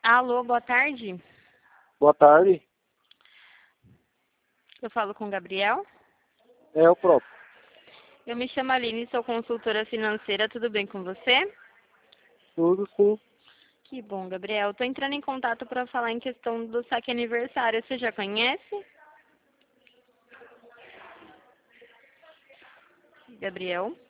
Alô, boa tarde. Boa tarde, Eu falo com o Gabriel. é o próprio. Eu me chamo Aline, sou consultora financeira. Tudo bem com você? Tudo sim. Que bom, Gabriel. Estou entrando em contato para falar em questão do saque aniversário. Você já conhece? Gabriel?